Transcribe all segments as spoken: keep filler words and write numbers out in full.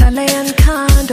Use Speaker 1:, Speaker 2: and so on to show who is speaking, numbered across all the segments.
Speaker 1: Italian condo.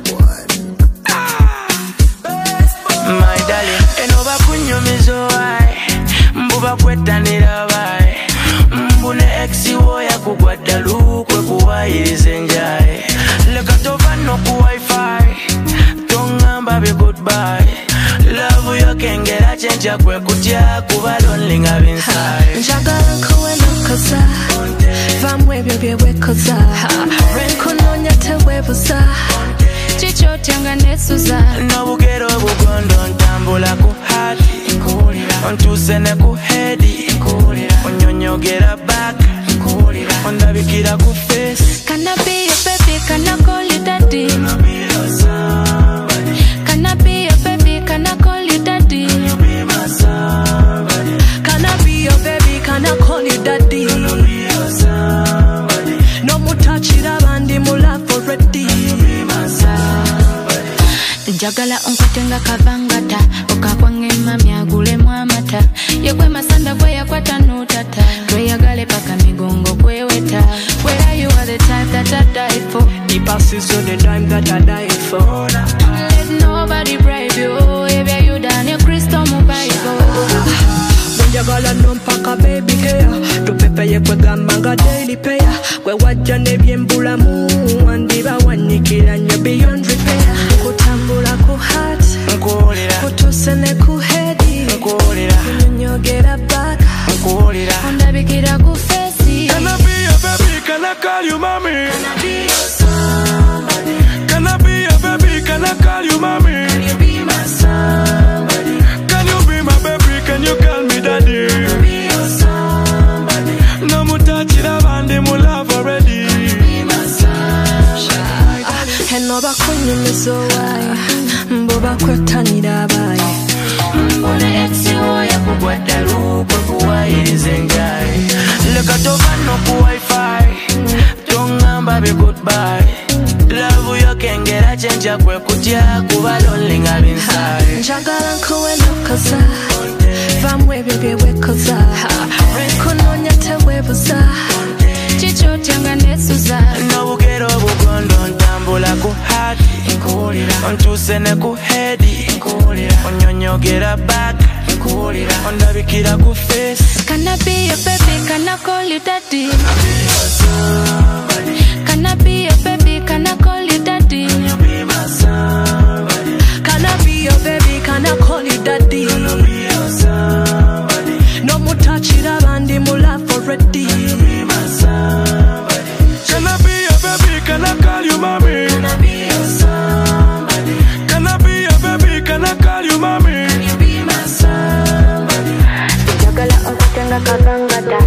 Speaker 2: My darling, enoba kunyumizo ai, mbuba kwetanira bai, mbune exi woya kugwada lukwe kuwayirize njai, leka tova no ku wifi, tongamba be goodbye, love you kengera chenja kwe kutya kuba lonely ngabinsaye.
Speaker 1: Njagala nkuwe nokoza, vamwe byo byewekoza, renkunonya tewebuza, chicho tyanga nesuza.
Speaker 2: Nobugero bugondo ntambula ku hati, ontuse ne ku headi, onyonyogera back, ondabikira ku face.
Speaker 1: Can I be your baby, can I call you daddy? Can I be your baby, can I call you daddy? Can I be your baby, can I call you daddy? No more touch it up and mu love already. Njagala onkutenga kavangata, okakwange mami agule mwamata, yekwe masanda kwe yakwata nutata, tweyagale paka migongo kweweta. Where you are the type that I die for, the passes on the time that I die for. Let nobody bribe you, if you done your crystal mobile. Njagala nompaka baby care, tupepe yekwe gamanga daily payer, kwe wajja nebyembulamu, wandiba wanikira nyo beyond repair. Kutambula ku heart, kutuse ne ku headi, kunyonyogera back, ondabikira ku face.
Speaker 2: Can I be your baby, can I call you mommy?
Speaker 1: Can I be your somebody?
Speaker 2: Can I be your baby, can I call you mommy?
Speaker 1: Can you be my somebody?
Speaker 2: Can you be my baby, can you call me daddy?
Speaker 1: Can I be your somebody?
Speaker 2: No more touch it up and mu love already.
Speaker 1: Can you be my sunshine? Enoba kunyumizo wae, mbuba kwetanira bae,
Speaker 2: mbune exi woya kugwada lukwe kuwayirize njai, leka tova no ku wifi, tongamba be goodbye, love you kengera chenja kwe kutya kuba lonely ngabinsaye.
Speaker 1: njagala nkuwe nokoza, vamwe byo byewekoza, renkunonya tewebuza, chicho tyanga nesuza.
Speaker 2: Nobugero bugondo ntambula ku hati, ontuse ne ku headi, onyonyogera back, ondabikira ku face.
Speaker 1: Can I be your baby, can I call you daddy? Can I be your baby, can I call you daddy? Can I be your baby, can I call you daddy? No more touch it up and mu love already.
Speaker 2: Can I be your baby, can I call you mommy?
Speaker 1: Can I be your somebody?
Speaker 2: Can I be your baby, can I call you mommy?
Speaker 1: Can you be my somebody? Njagala onkutenga kavangata,